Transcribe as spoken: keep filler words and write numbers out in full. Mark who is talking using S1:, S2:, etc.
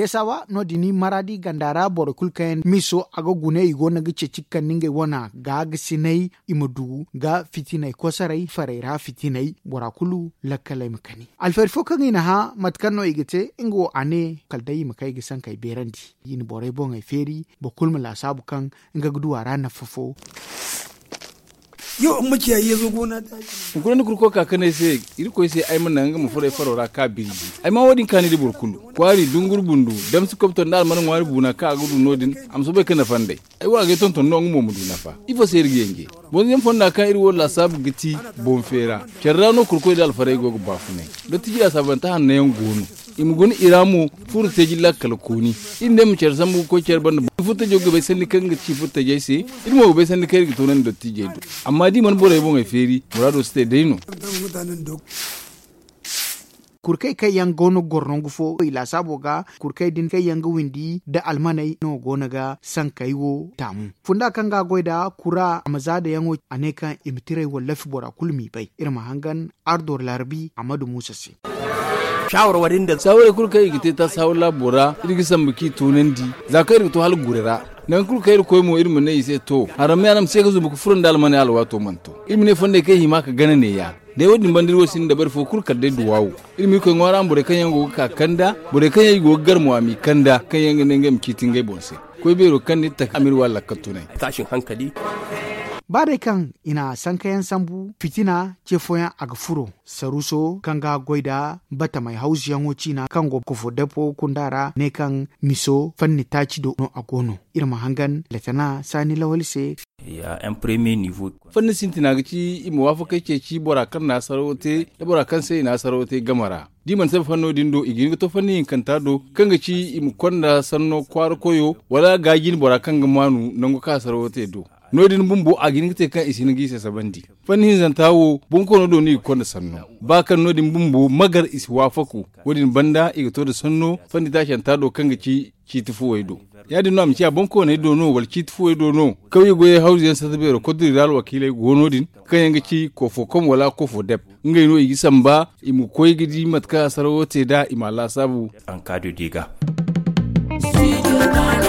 S1: tesawa no dini maradi gandara bor kulkan miso aga gune igo na gice cikkan ninge wana ga gisinai imudu ga fitinai kosarai farera fitinai bora kulu lakalai makani alfer fokan ina ha matkan no igite ingo ane kaldai makai gisan kai berandi yin bore bon ai feri bokul mala sabu kan inga gudu arana fofo
S2: yo makiya yazo gona ta
S3: gona ni kurko kakane sai irko sai ai mun nan mu fure farora ka biri ai ma wadin kani di burkulu kwari dungur bundu dam su kopton dal man wari buna ka gudu nodin am so be kana fande ai wa ga tonton no mu mudu nafa ifo sai rigenge bon yem fonda kan iri wala sabu giti bon fera kerrano kurko dal farai gogo bafune do tiji asabanta han ne ngonu imgun iramu furte jilla kalkoni inde mu cer sambu ko cer band futa jogo be sanni kan ci futa jeysi irmo be sanni kai to nan do tije do amma di man bore bon e feri murado ste deino kurkai kai yang gono gorno gufo ila saboga kurkai din kai yang windi da almanai no gona ga sankaiwo tamu funda kanga goida kura amazada yango aneka imtire wallafi bora kulmi bai irma hangan ardor larbi amadu musa se
S2: shawarwarin da
S3: sawore kurkai gite ta sawla bora irgisan biki tunandi zakari to hal gurera nan kurkai ko mo irma ne sai to haram yanam sai ga zubu furun da almanai alwato manto imne fonde kai hima ka gana ne ya da yau dimban dirwo sin da bar fo kurkar da duwawo ilmi ko ngora ambure kan yango ka kanda bure kan yango garmu ami kanda kan yango ne ngam kitin gai bonse ko bero kan ni ta amir walla katune
S2: tashin hankali
S1: bare kan ina san kayan sambu fitina ce foyan agfuro saruso kanga goida bata mai hausi yanwoci na kan go kofo dapo kundara ne kan miso fanni taci do no agono irma hangan latana sani lawalse
S2: ya en premier niveau
S3: fanni sintina gici imu wafaka ke ci bora kan na sarote da bora kan sai na sarote gamara diman sai fanno dindo igin to fanni kanta do kanga ci imu konda sanno kwar koyo wala gagin bora kan gamanu nango ka sarote do nodin bumbo agin te kan isin gise sabandi fanni zantawo bunko no do ni konda sanno bakan nodin bumbo magar isi wafaku wodin banda igito da sanno fanni tashan tado kanga ci ci tufu waido yadi no amci abonko ne do no wal ci tufu waido no kawai goye hausi yan satabero kodri dal wakile gonodin kan yanga ci ko fo kom wala ko fo deb ngai no igi samba imu koy gidi matka sarawote da imala sabu
S2: an kado diga